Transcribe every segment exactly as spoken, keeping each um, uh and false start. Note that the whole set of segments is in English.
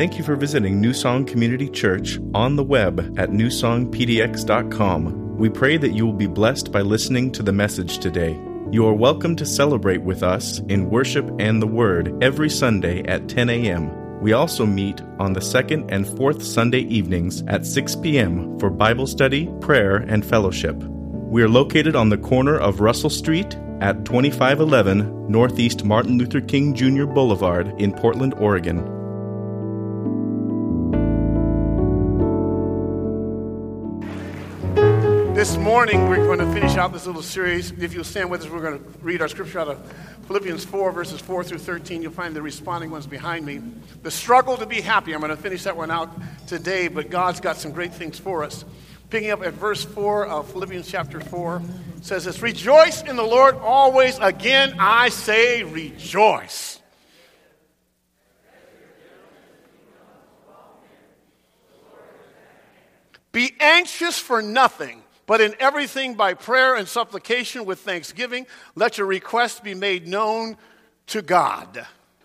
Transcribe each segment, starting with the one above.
Thank you for visiting New Song Community Church on the web at new song p d x dot com. We pray that you will be blessed by listening to the message today. You are welcome to celebrate with us in worship and the Word every Sunday at ten a.m. We also meet on the second and fourth Sunday evenings at six p.m. for Bible study, prayer, and fellowship. We are located on the corner of Russell Street at twenty-five eleven Northeast Martin Luther King Junior Boulevard in Portland, Oregon. This morning, we're going to finish out this little series. If you'll stand with us, we're going to read our scripture out of Philippians four, verses four through thirteen. You'll find the responding ones behind me. The struggle to be happy. I'm going to finish that one out today, but God's got some great things for us. Picking up at verse four of Philippians chapter four, it says this, "Rejoice in the Lord always. Again, I say rejoice." "Be anxious for nothing, but in everything by prayer and supplication with thanksgiving, let your requests be made known to God."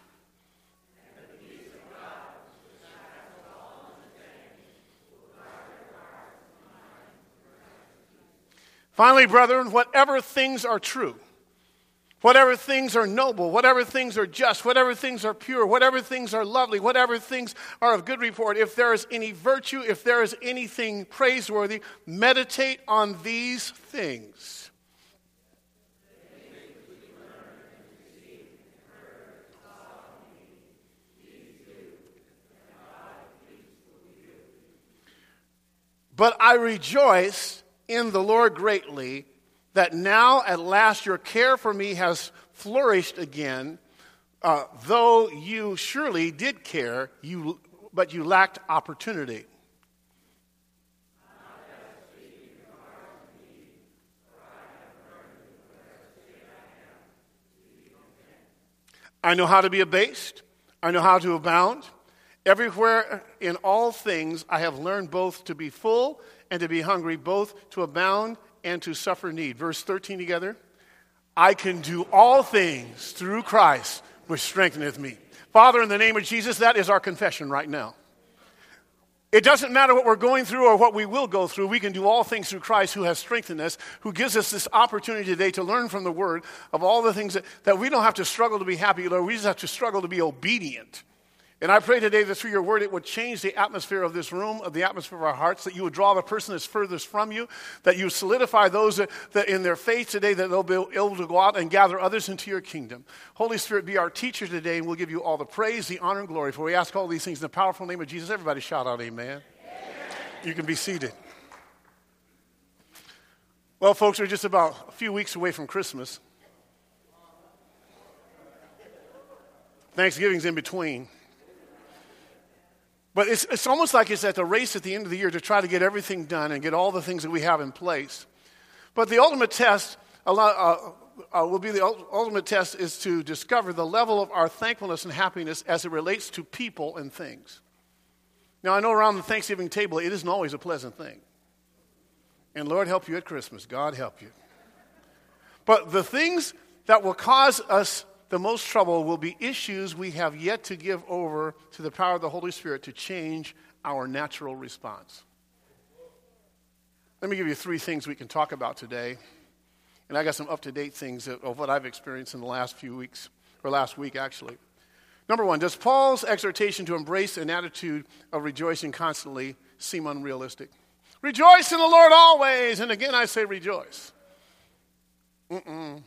"Finally, brethren, whatever things are true, whatever things are noble, whatever things are just, whatever things are pure, whatever things are lovely, whatever things are of good report, if there is any virtue, if there is anything praiseworthy, meditate on these things." "But I rejoice in the Lord greatly, that now at last your care for me has flourished again, uh, though you surely did care, you, but you lacked opportunity." "I know how to be abased. I know how to abound. Everywhere in all things I have learned both to be full and to be hungry, both to abound and to suffer need." Verse thirteen together. "I can do all things through Christ, which strengtheneth me." Father, in the name of Jesus, that is our confession right now. It doesn't matter what we're going through or what we will go through. We can do all things through Christ who has strengthened us, who gives us this opportunity today to learn from the Word of all the things that, that we don't have to struggle to be happy, Lord. We just have to struggle to be obedient. And I pray today that through your word, it would change the atmosphere of this room, of the atmosphere of our hearts, that you would draw the person that's furthest from you, that you would solidify those that, that in their faith today, that they'll be able to go out and gather others into your kingdom. Holy Spirit, be our teacher today, and we'll give you all the praise, the honor, and glory. For we ask all these things in the powerful name of Jesus. Everybody shout out amen. Amen. You can be seated. Well, folks, we're just about a few weeks away from Christmas. Thanksgiving's in between. But it's, it's almost like it's at the race at the end of the year to try to get everything done and get all the things that we have in place. But the ultimate test uh, uh, will be the ultimate test is to discover the level of our thankfulness and happiness as it relates to people and things. Now, I know around the Thanksgiving table, it isn't always a pleasant thing. And Lord help you at Christmas. God help you. But the things that will cause us the most trouble will be issues we have yet to give over to the power of the Holy Spirit to change our natural response. Let me give you three things we can talk about today. And I got some up-to-date things of what I've experienced in the last few weeks, or last week actually. Number one, does Paul's exhortation to embrace an attitude of rejoicing constantly seem unrealistic? Rejoice in the Lord always, and again I say rejoice. Mm-mm.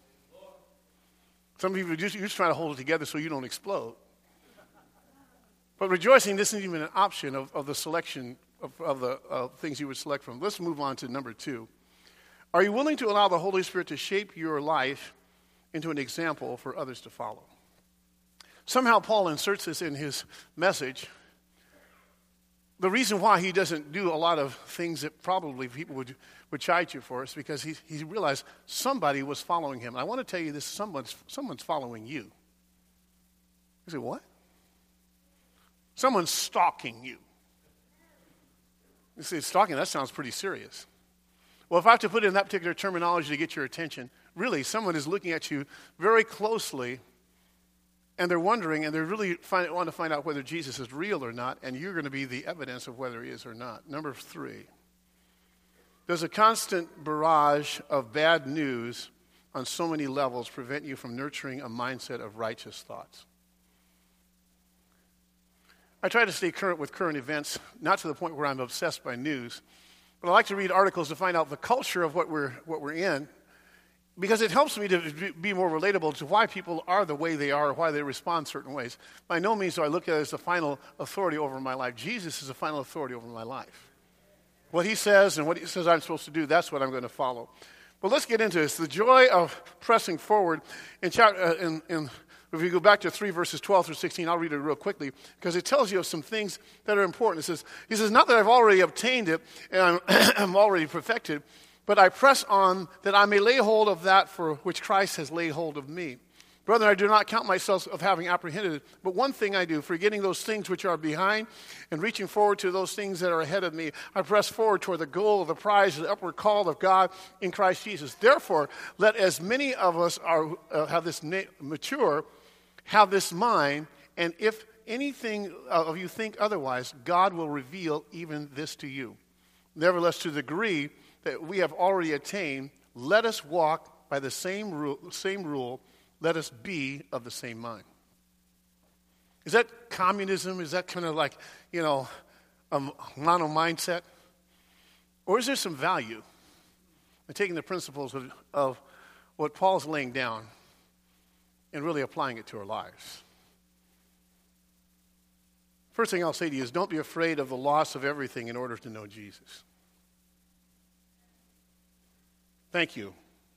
Some people are just, you're just trying to hold it together so you don't explode. But rejoicing isn't even an option of, of the selection of, of the uh, things you would select from. Let's move on to number two. Are you willing to allow the Holy Spirit to shape your life into an example for others to follow? Somehow Paul inserts this in his message. The reason why he doesn't do a lot of things that probably people would, would chide you for is because he, he realized somebody was following him. And I want to tell you this, someone's, someone's following you. You say, what? Someone's stalking you. You say, stalking, that sounds pretty serious. Well, if I have to put in that particular terminology to get your attention, really someone is looking at you very closely And they're wondering, and they really find, want to find out whether Jesus is real or not, and you're going to be the evidence of whether he is or not. Number three, does a constant barrage of bad news on so many levels prevent you from nurturing a mindset of righteous thoughts? I try to stay current with current events, not to the point where I'm obsessed by news, but I like to read articles to find out the culture of what we're, what we're in, because it helps me to be more relatable to why people are the way they are or why they respond certain ways. By no means do I look at it as the final authority over my life. Jesus is the final authority over my life. What he says and what he says I'm supposed to do, that's what I'm going to follow. But let's get into this. The joy of pressing forward. In, chapter, uh, in, in If we go back to three, verses twelve through sixteen, I'll read it real quickly, because it tells you of some things that are important. It says, he says, not that I've already obtained it and I'm, I'm already perfected, but I press on that I may lay hold of that for which Christ has laid hold of me. Brethren, I do not count myself of having apprehended it, but one thing I do, forgetting those things which are behind and reaching forward to those things that are ahead of me, I press forward toward the goal of the prize of the upward call of God in Christ Jesus. Therefore, let as many of us are uh, have this na- mature, have this mind, and if anything of you think otherwise, God will reveal even this to you. Nevertheless, to the degree that we have already attained, let us walk by the same rule, same rule. Let us be of the same mind. Is that communism? Is that kind of like, you know, a mono mindset? Or is there some value in taking the principles of, of what Paul's laying down and really applying it to our lives? First thing I'll say to you is don't be afraid of the loss of everything in order to know Jesus. Thank you.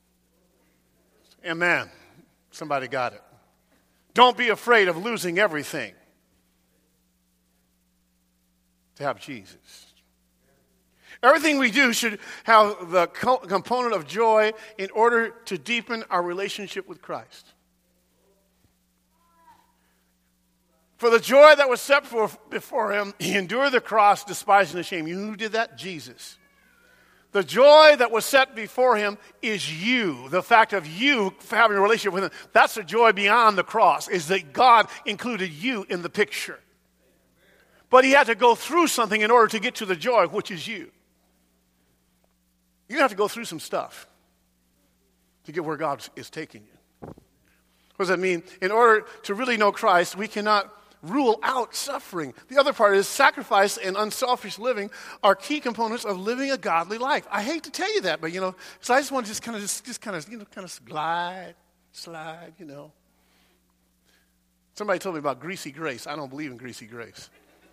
Amen. Somebody got it. Don't be afraid of losing everything to have Jesus. Everything we do should have the co- component of joy in order to deepen our relationship with Christ. For the joy that was set for, before him, he endured the cross, despising the shame. You know who did that? Jesus. The joy that was set before him is you. The fact of you having a relationship with him. That's the joy beyond the cross, is that God included you in the picture. But he had to go through something in order to get to the joy, which is you. You have to go through some stuff to get where God is taking you. What does that mean? In order to really know Christ, we cannot rule out suffering. The other part is sacrifice and unselfish living are key components of living a godly life. I hate to tell you that, but you know, so I just want to just kind of just, just kind of you know kind of glide, slide, you know. Somebody told me about greasy grace. I don't believe in greasy grace.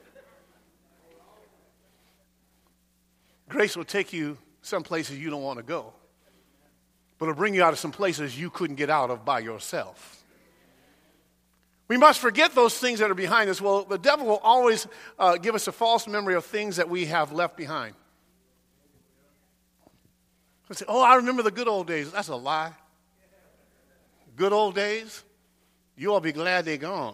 Grace will take you some places you don't want to go, but it'll bring you out of some places you couldn't get out of by yourself. We must forget those things that are behind us. Well, the devil will always uh, give us a false memory of things that we have left behind. I say, oh, I remember the good old days. That's a lie. Good old days? You all be glad they're gone.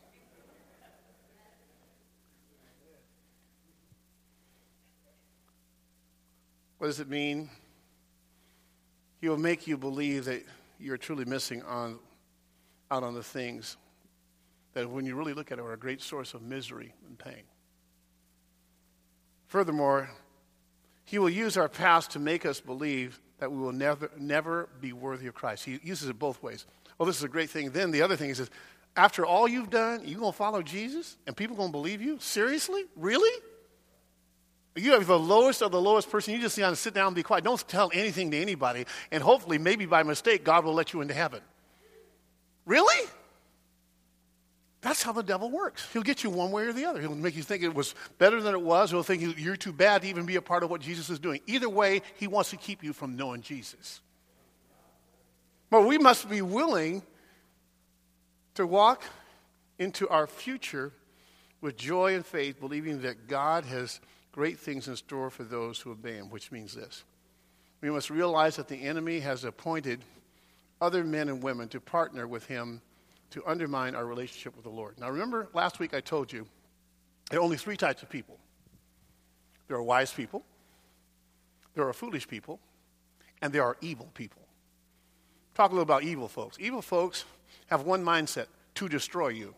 What does it mean? He will make you believe that you're truly missing on, out on the things that when you really look at it are a great source of misery and pain. Furthermore, he will use our past to make us believe that we will never, never be worthy of Christ. He uses it both ways. Oh, this is a great thing. Then the other thing is, after all you've done, you going to follow Jesus? And people going to believe you? Seriously? Really? You are the lowest of the lowest person. You just need to sit down and be quiet. Don't tell anything to anybody. And hopefully, maybe by mistake, God will let you into heaven. Really? That's how the devil works. He'll get you one way or the other. He'll make you think it was better than it was. He'll think you're too bad to even be a part of what Jesus is doing. Either way, he wants to keep you from knowing Jesus. But we must be willing to walk into our future with joy and faith, believing that God has great things in store for those who obey him, which means this. We must realize that the enemy has appointed other men and women to partner with him to undermine our relationship with the Lord. Now remember, last week I told you there are only three types of people. There are wise people, there are foolish people, and there are evil people. Talk a little about evil folks. Evil folks have one mindset. to destroy you.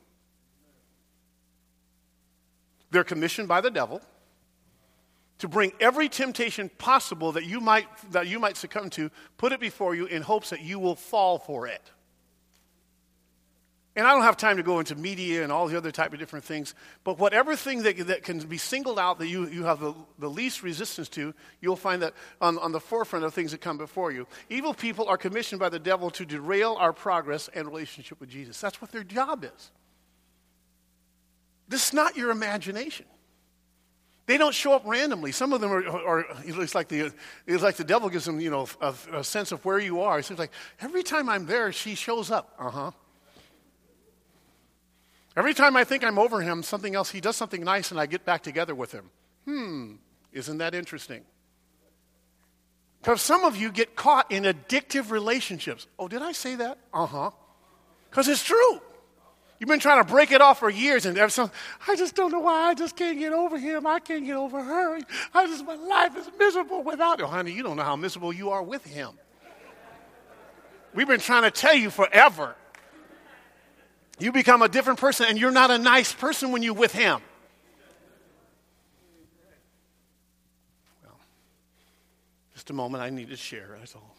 They're commissioned by the devil to bring every temptation possible that you might that you might succumb to, put it before you in hopes that you will fall for it. And I don't have time to go into media and all the other type of different things, but whatever thing that, that can be singled out that you, you have the, the least resistance to, you'll find that on, on the forefront of things that come before you. Evil people are commissioned by the devil to derail our progress and relationship with Jesus. That's what their job is. This is not your imagination. They don't show up randomly. Some of them are, are it's like the it's like the devil gives them, you know, a, a sense of where you are. It seems like every time I'm there, she shows up. Uh-huh. Every time I think I'm over him, something else, he does something nice and I get back together with him. Hmm, isn't that interesting? Because some of you get caught in addictive relationships. Oh, did I say that? Uh-huh. Because it's true. You've been trying to break it off for years, and there's some, I just don't know why I just can't get over him. I can't get over her. I just, my life is miserable without him. Oh, honey, you don't know how miserable you are with him. We've been trying to tell you forever. You become a different person, and you're not a nice person when you're with him. Well, just a moment, I need to share, that's all.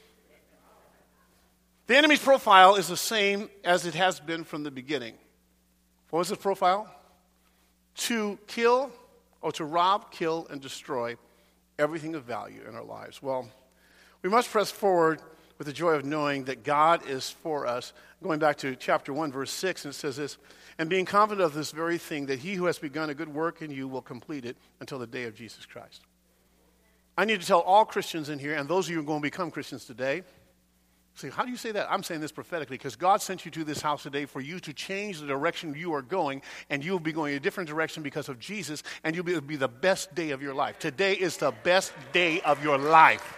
The enemy's profile is the same as it has been from the beginning. What was his profile? To kill, or to rob, kill, and destroy everything of value in our lives. Well, we must press forward with the joy of knowing that God is for us. Going back to chapter one, verse six, and it says this, and being confident of this very thing, that he who has begun a good work in you will complete it until the day of Jesus Christ. I need to tell all Christians in here, and those of you who are going to become Christians today, say, how do you say that? I'm saying this prophetically, because God sent you to this house today for you to change the direction you are going, and you will be going a different direction because of Jesus, and you'll be, it'll be the best day of your life. Today is the best day of your life.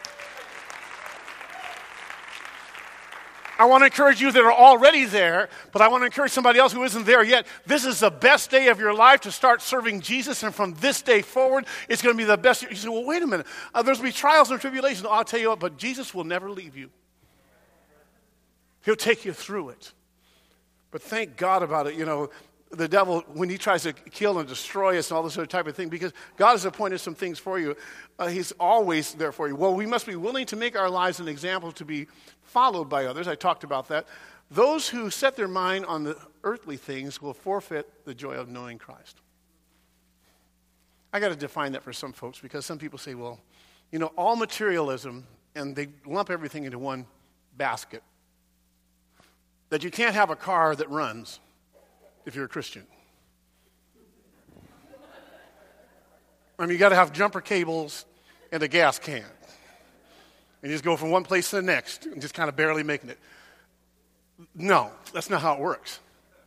I want to encourage you that are already there, but I want to encourage somebody else who isn't there yet. This is the best day of your life to start serving Jesus, and from this day forward, it's going to be the best. You say, well, wait a minute. Uh, there's going to be trials and tribulations. I'll tell you what, but Jesus will never leave you. He'll take you through it. But thank God about it. You know, the devil, when he tries to kill and destroy us and all this other type of thing, because God has appointed some things for you, uh, he's always there for you. Well, we must be willing to make our lives an example to be followed by others. I talked about that. Those who set their mind on the earthly things will forfeit the joy of knowing Christ. I got to define that for some folks, because some people say, well, you know, all materialism, and they lump everything into one basket. That you can't have a car that runs if you're a Christian. I mean, you got to have jumper cables and a gas can. And you just go from one place to the next and just kind of barely making it. No, that's not how it works.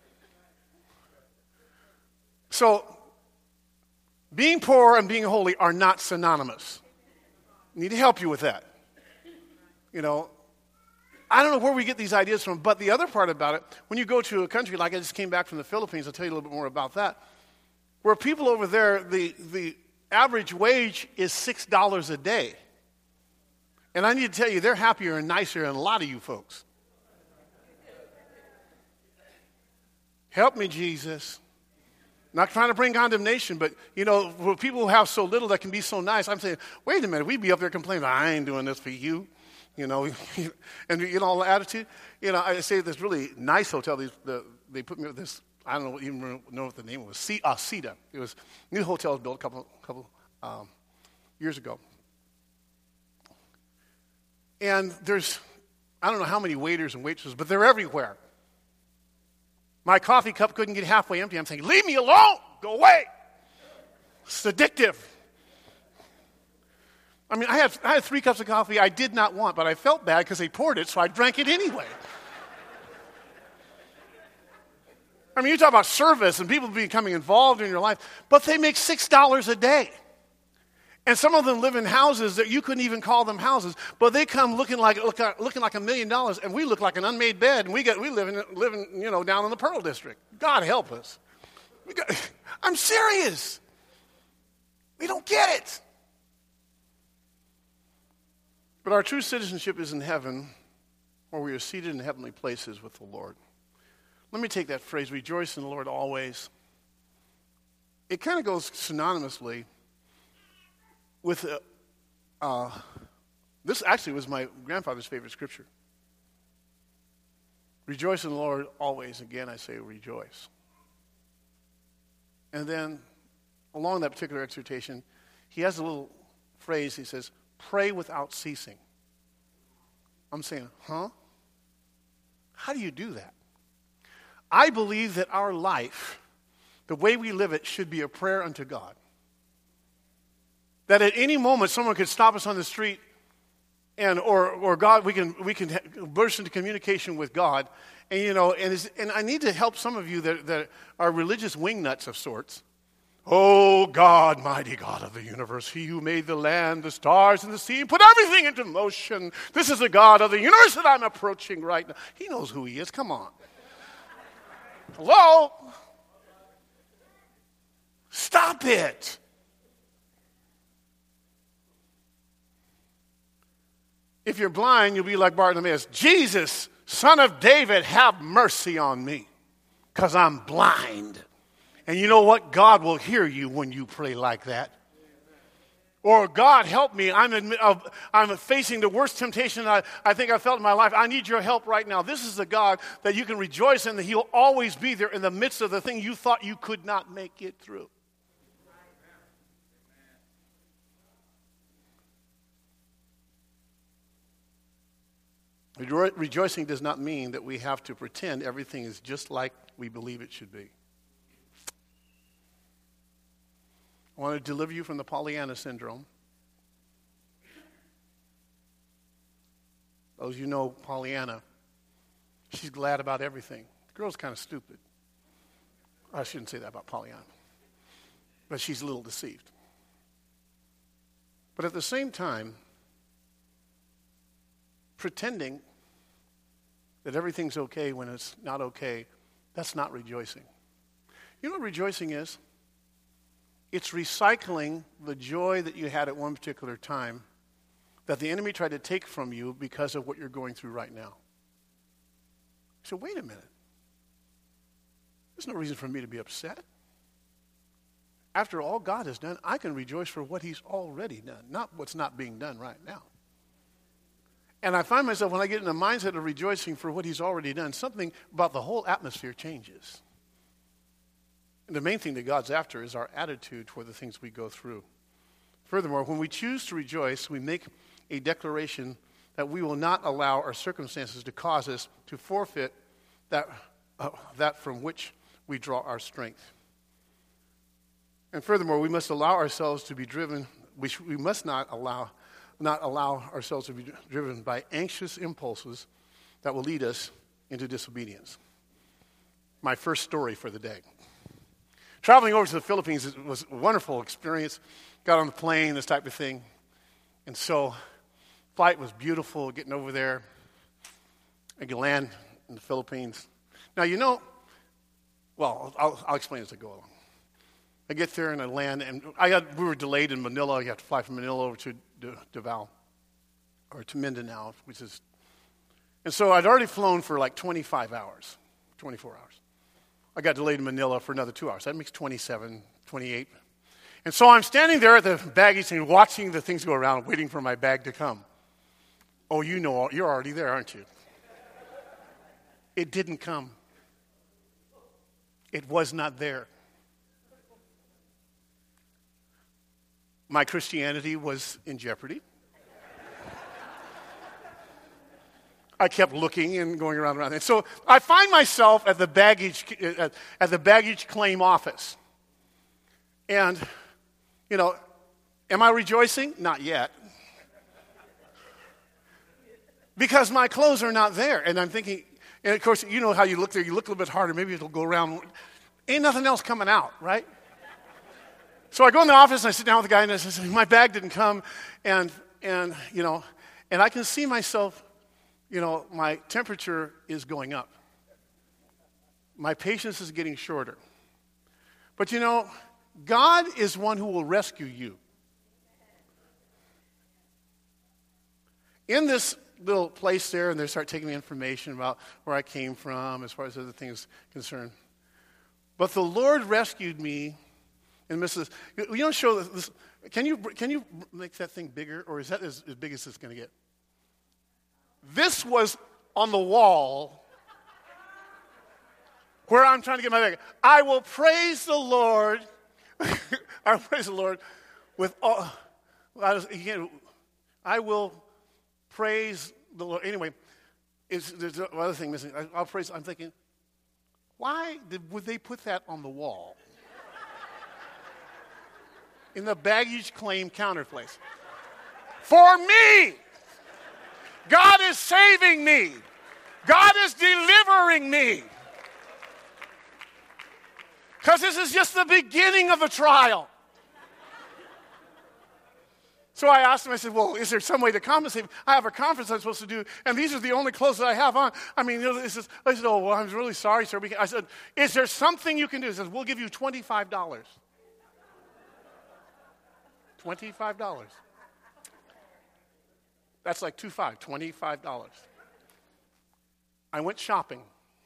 So, being poor and being holy are not synonymous. I need to help you with that. You know, I don't know where we get these ideas from, but the other part about it, when you go to a country like I just came back from the Philippines, I'll tell you a little bit more about that, where people over there, the, the average wage is six dollars a day. And I need to tell you, they're happier and nicer than a lot of you folks. Help me, Jesus. Not trying to bring condemnation, but, you know, for people who have so little that can be so nice, I'm saying, wait a minute, we'd be up there complaining, I ain't doing this for you. You know, and you know, the attitude. You know, I say this really nice hotel. These, the, they put me with this. I don't know, even know what the name was. C, uh, Cedar. It was a new hotel was built a couple, couple um, years ago. And there's, I don't know how many waiters and waitresses, but they're everywhere. My coffee cup couldn't get halfway empty. I'm thinking, leave me alone. Go away. It's addictive. I mean, I had, I had three cups of coffee I did not want, but I felt bad because they poured it, so I drank it anyway. I mean, you talk about service and people becoming involved in your life, but they make six dollars a day. And some of them live in houses that you couldn't even call them houses, but they come looking like look, looking like a million dollars, and we look like an unmade bed, and we get we live in, live in, you know, down in the Pearl District. God help us. We got, I'm serious. We don't get it. But our true citizenship is in heaven, where we are seated in heavenly places with the Lord. let me take that phrase, rejoice in the Lord always. It kind of goes synonymously with, uh, uh, this actually was my grandfather's favorite scripture. Rejoice in the Lord always. Again, I say rejoice. And then, along that particular exhortation, he has a little phrase. He says, pray without ceasing. I'm saying, huh? How do you do that? I believe that our life, the way we live it, should be a prayer unto God. That at any moment someone could stop us on the street, and or or God, we can we can burst into communication with God, and you know, and is, and I need to help some of you that that are religious wingnuts of sorts. Oh God, mighty God of the universe, He who made the land, the stars, and the sea, put everything into motion. This is the God of the universe that I'm approaching right now. He knows who He is. Come on. Hello? Stop it. If you're blind, you'll be like Bartimaeus. Jesus, Son of David, have mercy on me, because I'm blind. And you know what? God will hear you when you pray like that. Or, God, help me. I'm, admi- uh, I'm facing the worst temptation I, I think I've felt in my life. I need your help right now. This is the God that you can rejoice in, that He'll always be there in the midst of the thing you thought you could not make it through. Rejoicing does not mean that we have to pretend everything is just like we believe it should be. I want to deliver you from the Pollyanna syndrome. Those of you know Pollyanna, she's glad about everything. The girl's kind of stupid. I shouldn't say that about Pollyanna. But she's a little deceived. But at the same time, pretending that everything's okay when it's not okay, that's not rejoicing. You know what rejoicing is? It's recycling the joy that you had at one particular time that the enemy tried to take from you because of what you're going through right now. So wait a minute. There's no reason for me to be upset. After all God has done, I can rejoice for what He's already done, not what's not being done right now. And I find myself, when I get in the mindset of rejoicing for what He's already done, something about the whole atmosphere changes. And the main thing that God's after is our attitude toward the things we go through. Furthermore, when we choose to rejoice, we make a declaration that we will not allow our circumstances to cause us to forfeit that, uh, that from which we draw our strength. And furthermore, we must allow ourselves to be driven, we, sh- we must not allow, not allow ourselves to be driven by anxious impulses that will lead us into disobedience. My first story for the day. Traveling over to the Philippines was a wonderful experience. Got on the plane, this type of thing. And so, flight was beautiful, getting over there. I could land in the Philippines. Now, you know, well, I'll, I'll explain as I go along. I get there and I land, and I got, we were delayed in Manila. You have to fly from Manila over to Davao, or to Mindanao, which is, and so I'd already flown for like twenty-five hours, twenty-four hours. I got delayed in Manila for another two hours. That makes twenty-seven, twenty-eight. And so I'm standing there at the baggage and watching the things go around, waiting for my bag to come. Oh, you know, you're already there, aren't you? It didn't come. It was not there. My Christianity was in jeopardy. I kept looking and going around and around. And so I find myself at the baggage at, at the baggage claim office. And, you know, am I rejoicing? Not yet. Because my clothes are not there. And I'm thinking, and of course, you know how you look there, you look a little bit harder, maybe it'll go around. Ain't nothing else coming out, right? So I go in the office and I sit down with the guy and I say, my bag didn't come. And, and you know, and I can see myself, you know, my temperature is going up. My patience is getting shorter. But you know, God is one who will rescue you. In this little place there, and they start taking me information about where I came from as far as other things concerned. But the Lord rescued me, and Missus You don't show this. Can you can you make that thing bigger, or is that as, as big as it's going to get? This was on the wall where I'm trying to get my bag. I will praise the Lord. I will praise the Lord with all. I will praise the Lord. Anyway, it's, there's another thing missing. I, I'll praise. I'm thinking, why did, would they put that on the wall? In the baggage claim counter place. For me! God is saving me. God is delivering me. Because this is just the beginning of the trial. So I asked him, I said, well, is there some way to compensate? I have a conference I'm supposed to do, and these are the only clothes that I have on. I mean, you know, this is, I said, oh, well, I'm really sorry, sir. I said, is there something you can do? He says, we'll give you twenty-five dollars. twenty-five dollars. That's like two five, twenty-five dollars. I went shopping.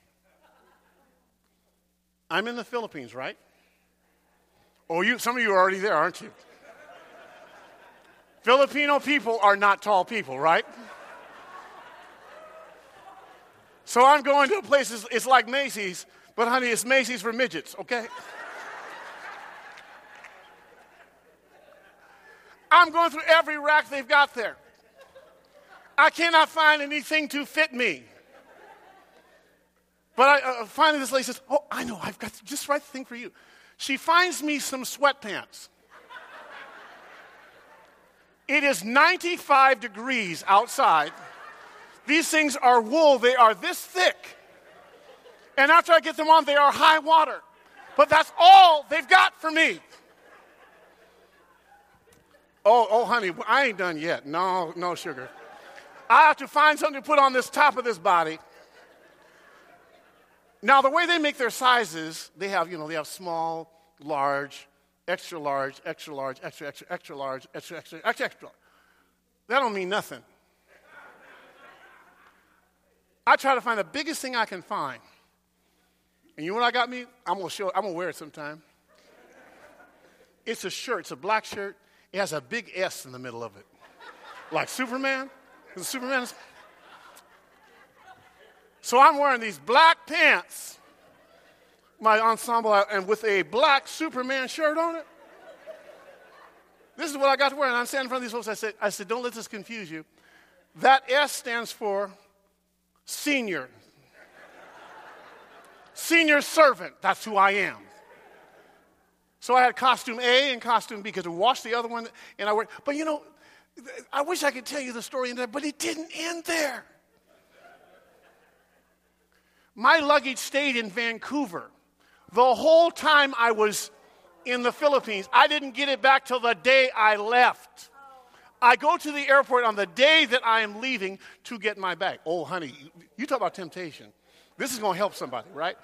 I'm in the Philippines, right? Oh, you, some of you are already there, aren't you? Filipino people are not tall people, right? So I'm going to a place, it's, it's like Macy's, but honey, it's Macy's for midgets, okay? I'm going through every rack they've got there. I cannot find anything to fit me. But I, uh, finally this lady says, oh, I know, I've got just the right thing for you. She finds me some sweatpants. It is ninety-five degrees outside. These things are wool. They are this thick. And after I get them on, they are high water. But that's all they've got for me. Oh, oh, honey, I ain't done yet. No, no sugar. I have to find something to put on this top of this body. Now, the way they make their sizes, they have, you know, they have small, large, extra large, extra large, extra, extra, extra large, extra, extra, extra, extra. That don't mean nothing. I try to find the biggest thing I can find. And you know what I got me? I'm gonna show. I'm gonna wear it sometime. It's a shirt. It's a black shirt. It has a big S in the middle of it, like Superman. Is it Superman? So I'm wearing these black pants, my ensemble, and with a black Superman shirt on it. This is what I got to wear. And I'm standing in front of these folks. I said, I said, don't let this confuse you. That S stands for senior. Senior servant. That's who I am. So I had costume A and costume B because I washed the other one and I wore. But you know, I wish I could tell you the story in there, but it didn't end there. My luggage stayed in Vancouver the whole time I was in the Philippines. I didn't get it back till the day I left. I go to the airport on the day that I am leaving to get my bag. Oh, honey, you talk about temptation. This is going to help somebody, right?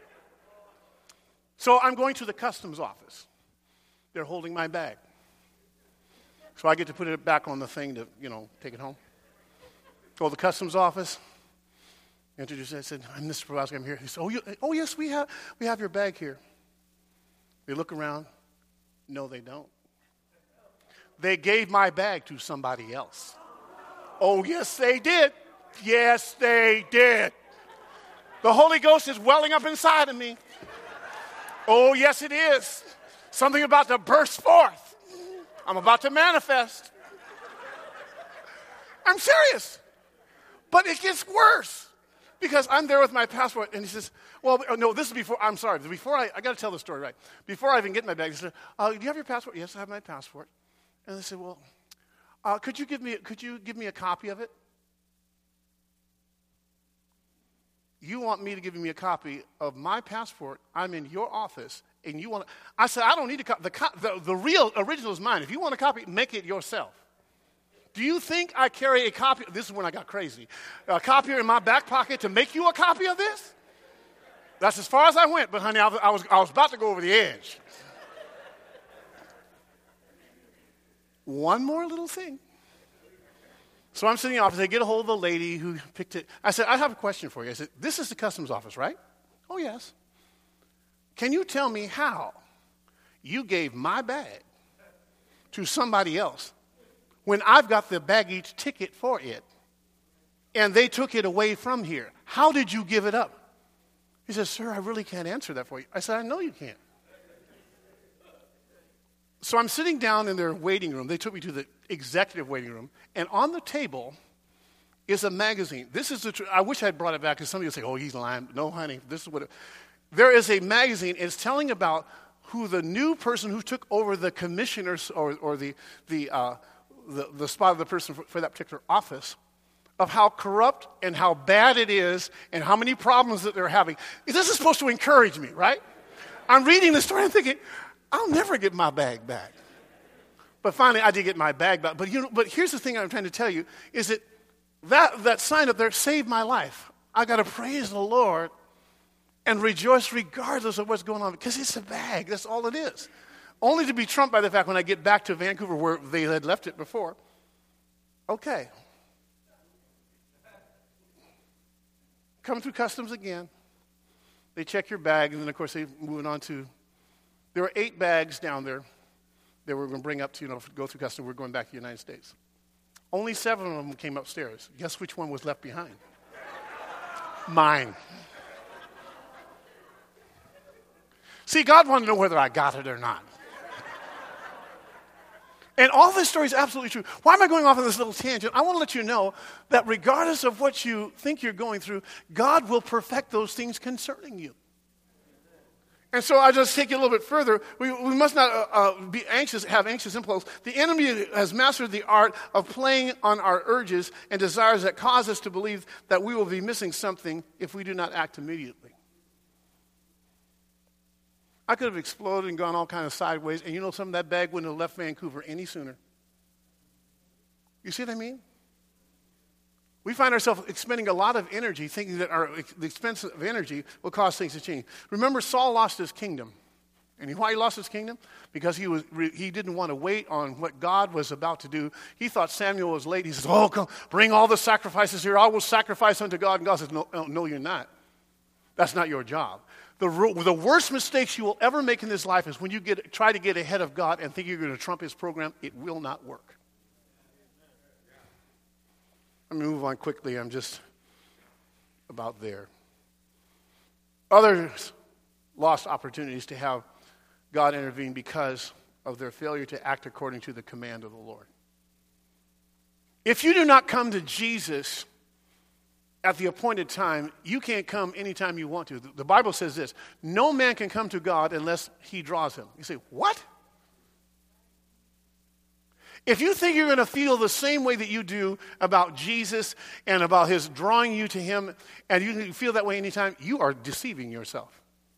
So I'm going to the customs office. They're holding my bag. So I get to put it back on the thing to, you know, take it home. Go to the customs office. Introduced. I said, I'm Mister Probowski. I'm here. He said, oh, you, oh, yes, we have, we have your bag here. They look around. No, they don't. They gave my bag to somebody else. Oh, yes, they did. Yes, they did. The Holy Ghost is welling up inside of me. Oh, yes, it is. Something about to burst forth. I'm about to manifest. I'm serious. But it gets worse. Because I'm there with my passport, and he says, well, no, this is before, I'm sorry, before I, I got to tell the story right. Before I even get my bag, he said, uh, do you have your passport? Yes, I have my passport. And they said, well, uh, could you give me, could you give me a copy of it? You want me to give me a copy of my passport? I'm in your office, and you want to, I said, I don't need a copy. The, co- the, the real original is mine. If you want a copy, make it yourself. Do you think I carry a copy? This is when I got crazy. A copier in my back pocket to make you a copy of this? That's as far as I went, but honey, I was, I was, I was about to go over the edge. One more little thing. So I'm sitting in the office. I get a hold of the lady who picked it. I said, I have a question for you. I said, this is the customs office, right? Oh, yes. Can you tell me how you gave my bag to somebody else when I've got the baggage ticket for it and they took it away from here? How did you give it up? He says, sir, I really can't answer that for you. I said, I know you can't. So I'm sitting down in their waiting room. They took me to the executive waiting room. And on the table is a magazine. This is the tr- I wish I had brought it back because somebody would say, oh, he's lying. No, honey, this is what it, there is a magazine. It's telling about who the new person who took over the commissioners or, or the, the, uh, the, the spot of the person for, for that particular office, of how corrupt and how bad it is and how many problems that they're having. This is supposed to encourage me, right? I'm reading the story and thinking, I'll never get my bag back. But finally, I did get my bag back. But you know, but here's the thing I'm trying to tell you, is that that, that sign up there saved my life. I got to praise the Lord and rejoice regardless of what's going on, because it's a bag. That's all it is. Only to be trumped by the fact when I get back to Vancouver where they had left it before, okay. Come through customs again. They check your bag, and then, of course, they moving on to, there were eight bags down there that we're going to bring up to, you know, go through customs. We're going back to the United States. Only seven of them came upstairs. Guess which one was left behind? Mine. See, God wanted to know whether I got it or not. And all this story is absolutely true. Why am I going off on this little tangent? I want to let you know that regardless of what you think you're going through, God will perfect those things concerning you. And so I just take it a little bit further. We, we must not uh, uh, be anxious, have anxious impulse. The enemy has mastered the art of playing on our urges and desires that cause us to believe that we will be missing something if we do not act immediately. I could have exploded and gone all kind of sideways, and you know something, that bag wouldn't have left Vancouver any sooner. You see what I mean? We find ourselves expending a lot of energy thinking that our, the expense of energy will cause things to change. Remember, Saul lost his kingdom. And why he lost his kingdom? Because he was he didn't want to wait on what God was about to do. He thought Samuel was late. He says, oh, come, bring all the sacrifices here. I will sacrifice unto God. And God says, no, no, you're not. That's not your job. The, the worst mistakes you will ever make in this life is when you get, try to get ahead of God and think you're going to trump his program. It will not work. Let me move on quickly. I'm just about there. Others lost opportunities to have God intervene because of their failure to act according to the command of the Lord. If you do not come to Jesus at the appointed time, you can't come anytime you want to. The Bible says this, no man can come to God unless he draws him. You say, what? If you think you're going to feel the same way that you do about Jesus and about his drawing you to him, and you feel that way anytime, you are deceiving yourself.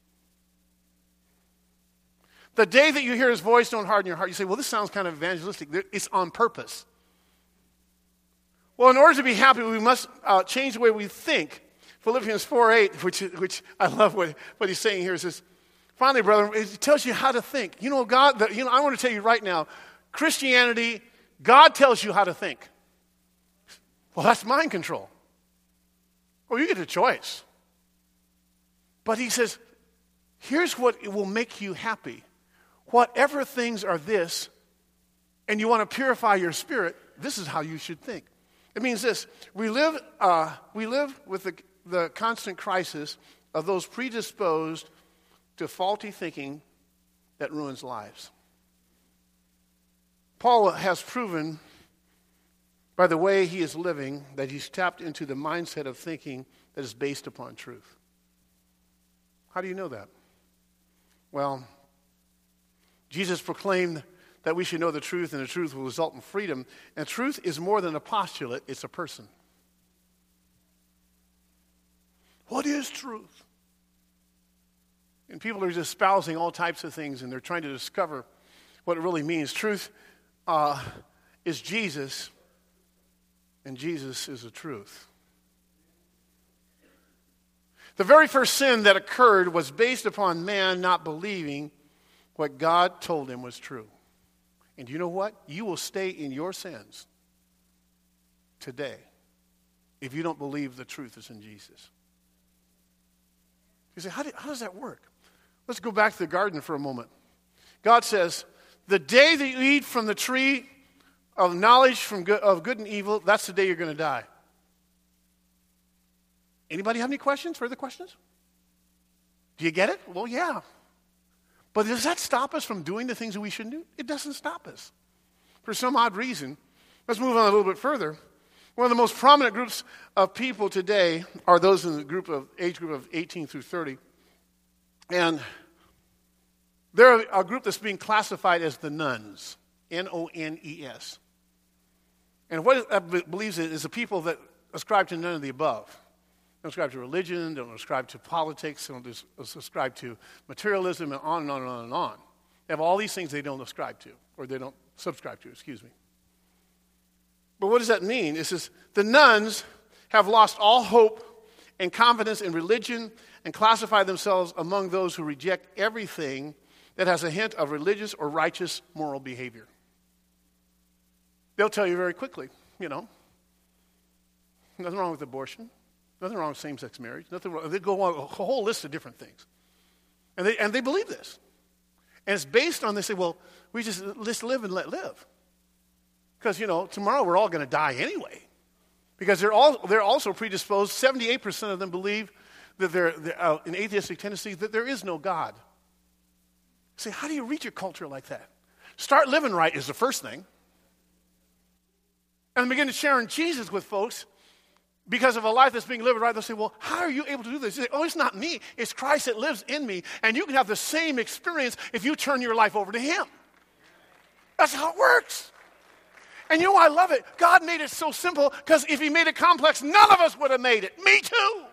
The day that you hear his voice, don't harden your heart. You say, well, this sounds kind of evangelistic. It's on purpose. Well, in order to be happy, we must uh, change the way we think. Philippians four eight, which, which I love what, what he's saying here, says, finally, brother, it tells you how to think. You know, God, the, you know, I want to tell you right now, Christianity, God tells you how to think. Well, that's mind control. Well, you get a choice. But he says, here's what will make you happy. Whatever things are this, and you want to purify your spirit, this is how you should think. It means this, we live, uh, we live with the, the constant crisis of those predisposed to faulty thinking that ruins lives. Paul has proven by the way he is living that he's tapped into the mindset of thinking that is based upon truth. How do you know that? Well, Jesus proclaimed that we should know the truth, and the truth will result in freedom. And truth is more than a postulate, it's a person. What is truth? And people are just espousing all types of things, and they're trying to discover what it really means. Truth uh, is Jesus, and Jesus is the truth. The very first sin that occurred was based upon man not believing what God told him was true. And you know what? You will stay in your sins today if you don't believe the truth is in Jesus. You say, how, do, how does that work? Let's go back to the garden for a moment. God says, the day that you eat from the tree of knowledge from good, of good and evil, that's the day you're going to die. Anybody have any questions, further questions? Do you get it? Well, yeah. But does that stop us from doing the things that we shouldn't do? It doesn't stop us. For some odd reason, let's move on a little bit further. One of the most prominent groups of people today are those in the group of age group of eighteen through thirty. And they're a group that's being classified as the nones, N O N E S. And what it believes is the people that ascribe to none of the above. They don't ascribe to religion, they don't ascribe to politics, they don't ascribe to materialism, and on and on and on and on. They have all these things they don't ascribe to, or they don't subscribe to, excuse me. But what does that mean? It says, the nones have lost all hope and confidence in religion and classify themselves among those who reject everything that has a hint of religious or righteous moral behavior. They'll tell you very quickly, you know, nothing wrong with abortion, nothing wrong with same-sex marriage, nothing wrong. They go on a whole list of different things. And they, and they believe this. And it's based on, they say, well, we just, let's live and let live. Because, you know, tomorrow we're all going to die anyway. Because they're all they're also predisposed, seventy-eight percent of them believe that they're, they're uh, in atheistic tendencies, that there is no God. Say, how do you reach a culture like that? Start living right is the first thing. And begin to share in Jesus with folks because of a life that's being lived right. They'll say, well, how are you able to do this? You say, oh, it's not me. It's Christ that lives in me. And you can have the same experience if you turn your life over to him. That's how it works. And you know why I love it? God made it so simple because if he made it complex, none of us would have made it. Me too.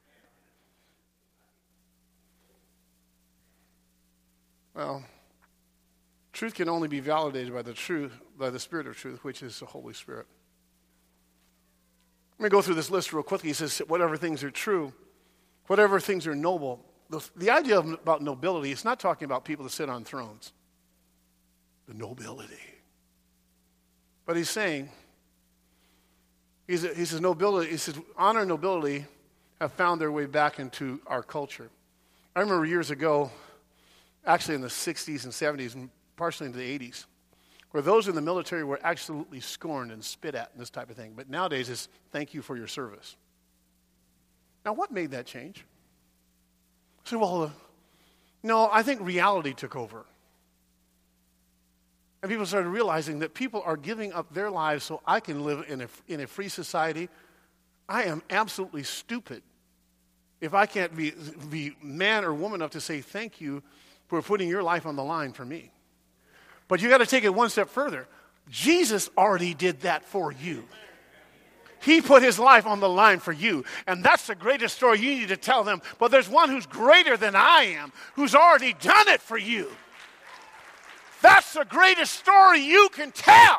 Well, truth can only be validated by the truth, by the Spirit of truth, which is the Holy Spirit. Let me go through this list real quickly. He says, whatever things are true, whatever things are noble. The, the idea of, about nobility, it's not talking about people that sit on thrones. The nobility. But he's saying, he's, he says nobility, he says honor and nobility have found their way back into our culture. I remember years ago, actually in the sixties and seventies, and partially into the eighties, where those in the military were absolutely scorned and spit at and this type of thing. But nowadays it's thank you for your service. Now what made that change? I said, well, uh, no, I think reality took over. And people started realizing that people are giving up their lives so I can live in a, in a free society. I am absolutely stupid if I can't be, be man or woman enough to say thank you for putting your life on the line for me. But you got to take it one step further. Jesus already did that for you. He put his life on the line for you. And that's the greatest story you need to tell them. But there's one who's greater than I am, who's already done it for you. That's the greatest story you can tell.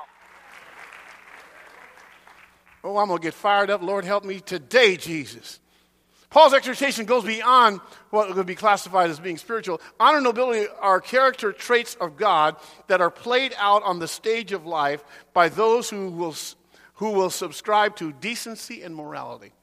Oh, I'm going to get fired up. Lord, help me today, Jesus. Paul's exhortation goes beyond what would be classified as being spiritual. Honor and nobility are character traits of God that are played out on the stage of life by those who will, who will subscribe to decency and morality.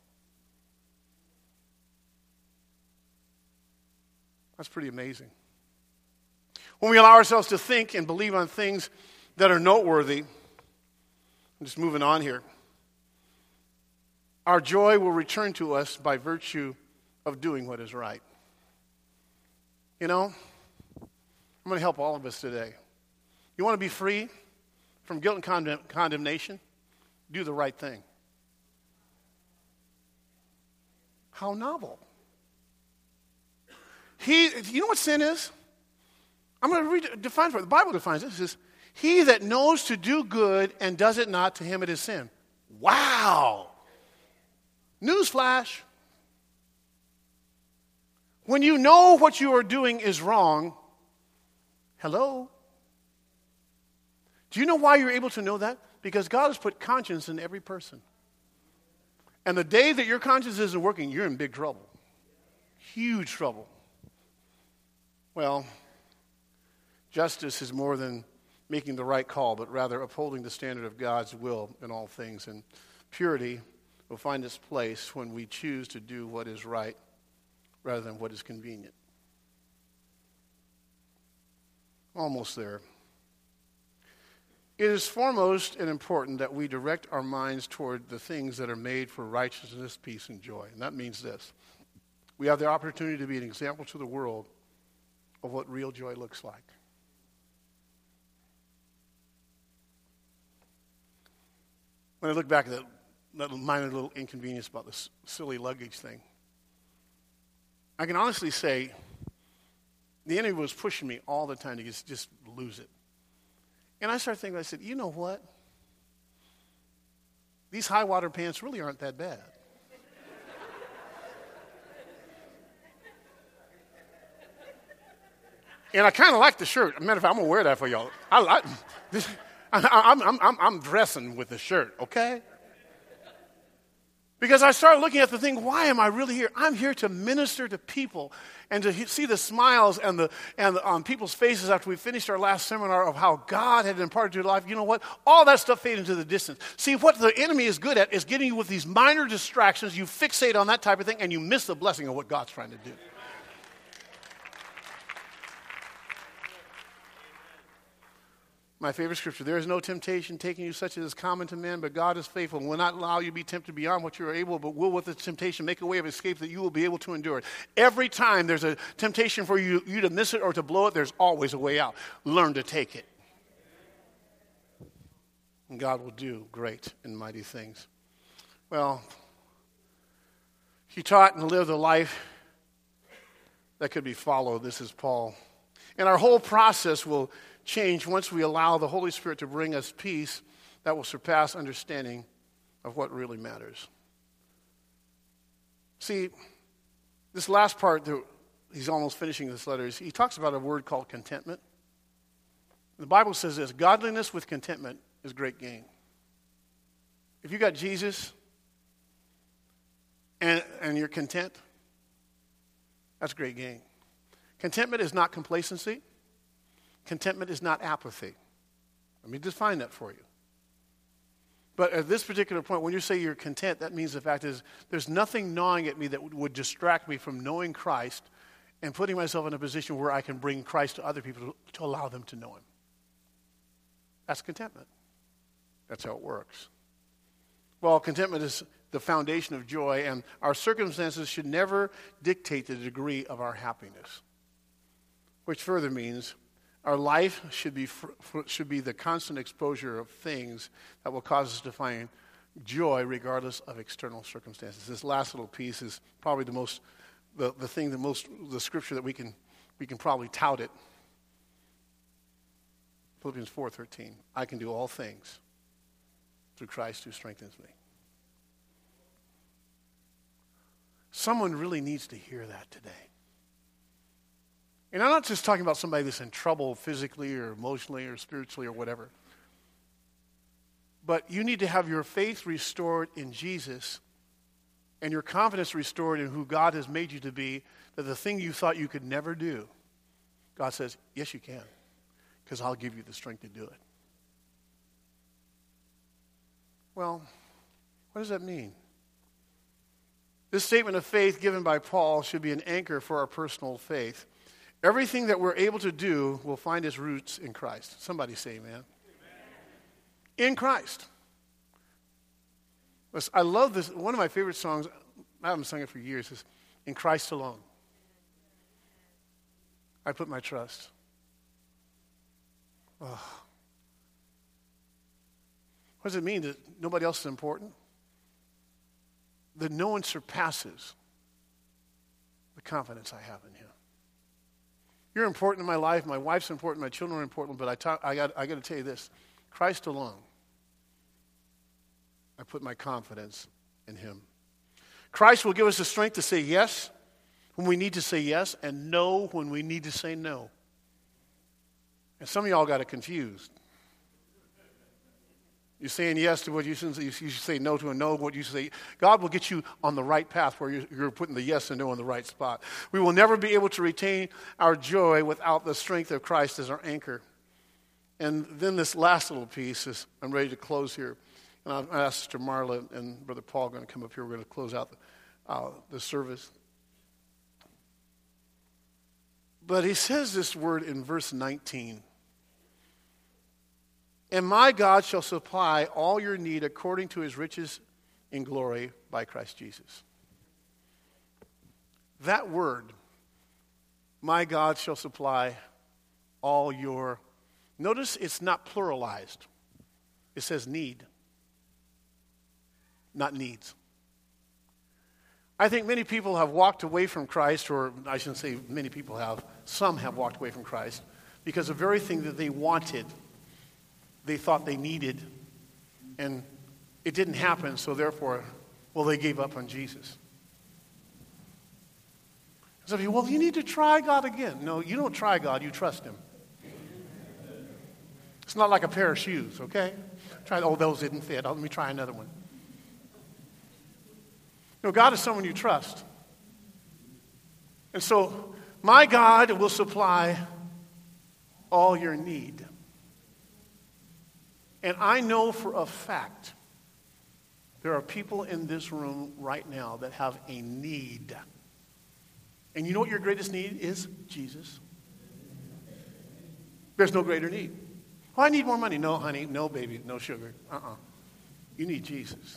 That's pretty amazing. When we allow ourselves to think and believe on things that are noteworthy, I'm just moving on here, our joy will return to us by virtue of doing what is right. You know, I'm going to help all of us today. You want to be free from guilt and condemn- condemnation? Do the right thing. How novel. He, you know what sin is? I'm going to read, define for it. The Bible defines it. It says, he that knows to do good and does it not, to him it is sin. Wow. Newsflash. When you know what you are doing is wrong, hello? Do you know why you're able to know that? Because God has put conscience in every person. And the day that your conscience isn't working, you're in big trouble. Huge trouble. Well, justice is more than making the right call, but rather upholding the standard of God's will in all things. And Purity will find its place when we choose to do what is right rather than what is convenient. Almost there. It is foremost and important that we direct our minds toward the things that are made for righteousness, peace, and joy. And that means this. We have the opportunity to be an example to the world of what real joy looks like. When I look back at that, that minor little inconvenience about this silly luggage thing, I can honestly say the enemy was pushing me all the time to just, just lose it. And I started thinking, I said, you know what? These high water pants really aren't that bad. And I kind of like the shirt. As a matter of fact, I'm going to wear that for y'all. I like this. I'm, I'm, I'm, I'm dressing with the shirt, okay? Because I started looking at the thing, why am I really here? I'm here to minister to people and to see the smiles and the and the, on people's faces after we finished our last seminar of how God had imparted to your life. You know what? All that stuff fades into the distance. See, what the enemy is good at is getting you with these minor distractions. You fixate on that type of thing, and you miss the blessing of what God's trying to do. My favorite scripture, there is no temptation taking you such as is common to men, but God is faithful and will not allow you to be tempted beyond what you are able, but will with the temptation make a way of escape that you will be able to endure it. Every time there's a temptation for you, you to miss it or to blow it, there's always a way out. Learn to take it. And God will do great and mighty things. Well, he taught and lived a life that could be followed. This is Paul. And our whole process will change once we allow the Holy Spirit to bring us peace that will surpass understanding of what really matters. See, this last part that he's almost finishing this letter, he talks about a word called contentment. The Bible says this, godliness with contentment is great gain. If you got Jesus and, and you're content, that's great gain. Contentment is not complacency. Contentment is not apathy. Let me define that for you. But at this particular point, when you say you're content, that means the fact is there's nothing gnawing at me that would distract me from knowing Christ and putting myself in a position where I can bring Christ to other people to, to allow them to know him. That's contentment. That's how it works. Well, contentment is the foundation of joy, and our circumstances should never dictate the degree of our happiness, which further means our life should be should be the constant exposure of things that will cause us to find joy regardless of external circumstances. This last little piece is probably the most, the, the thing that most, the scripture that we can we can probably tout it. Philippians four thirteen. I can do all things through Christ who strengthens me. Someone really needs to hear that today. And I'm not just talking about somebody that's in trouble physically or emotionally or spiritually or whatever. But you need to have your faith restored in Jesus and your confidence restored in who God has made you to be, that the thing you thought you could never do, God says, yes, you can, because I'll give you the strength to do it. Well, what does that mean? This statement of faith given by Paul should be an anchor for our personal faith. Everything that we're able to do will find its roots in Christ. Somebody say amen. Amen. In Christ. Listen, I love this. One of my favorite songs, I haven't sung it for years, is In Christ Alone. I put my trust. Oh. What does it mean that nobody else is important? That no one surpasses the confidence I have in him. You're important in my life. My wife's important. My children are important. But I, talk, I got I got to tell you this. Christ alone. I put my confidence in him. Christ will give us the strength to say yes when we need to say yes and no when we need to say no. And some of y'all got it confused. You're saying yes to what you should say. You should say no to a no. What you say. God will get you on the right path where you're, you're putting the yes and no in the right spot. We will never be able to retain our joy without the strength of Christ as our anchor. And then this last little piece is, I'm ready to close here. And I've asked Sister Marla and Brother Paul going to come up here. We're going to close out the, uh, the service. But he says this word in verse nineteen. And my God shall supply all your need according to his riches in glory by Christ Jesus. That word, my God shall supply all your, notice it's not pluralized. It says need, not needs. I think many people have walked away from Christ, or I shouldn't say many people have, some have walked away from Christ, because the very thing that they wanted, they thought they needed, and it didn't happen, so therefore, well, they gave up on Jesus. So people, well, you need to try God again. No, you don't try God, you trust him. It's not like a pair of shoes, okay? Try, oh, those didn't fit. Oh, let me try another one. No, God is someone you trust. And so, my God will supply all your need. And I know for a fact there are people in this room right now that have a need. And you know what your greatest need is? Jesus. There's no greater need. Oh, I need more money. No, honey. No, baby. No sugar. Uh-uh. You need Jesus.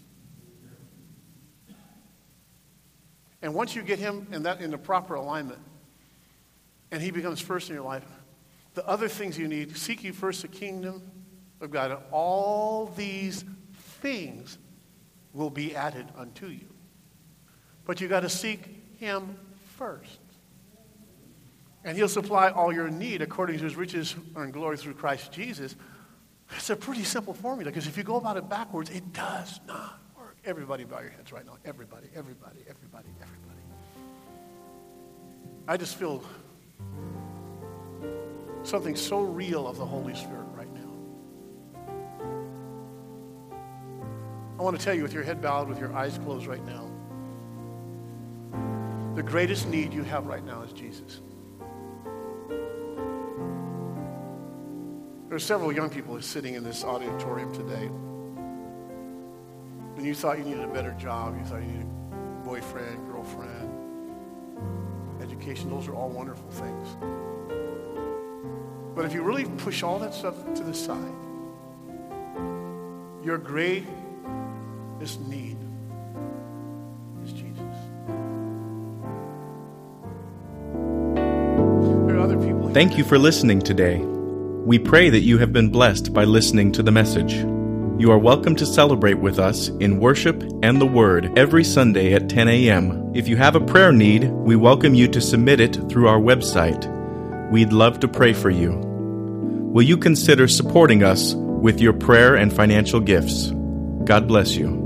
And once you get him in that in the proper alignment, and he becomes first in your life, the other things you need, seek ye first the kingdom of God, and all these things will be added unto you. But you got to seek him first. And he'll supply all your need according to his riches and glory through Christ Jesus. It's a pretty simple formula, because if you go about it backwards, it does not work. Everybody bow your heads right now. Everybody, everybody, everybody, everybody. I just feel something so real of the Holy Spirit right now. I want to tell you, with your head bowed, with your eyes closed right now, the greatest need you have right now is Jesus. There are several young people sitting in this auditorium today. And you thought you needed a better job. You thought you needed a boyfriend, girlfriend, education. Those are all wonderful things. But if you really push all that stuff to the side, your greatest need is Jesus. There are other people here. Thank you for listening today. We pray that you have been blessed by listening to the message. You are welcome to celebrate with us in worship and the Word every Sunday at ten a.m. If you have a prayer need, we welcome you to submit it through our website. We'd love to pray for you. Will you consider supporting us with your prayer and financial gifts? God bless you.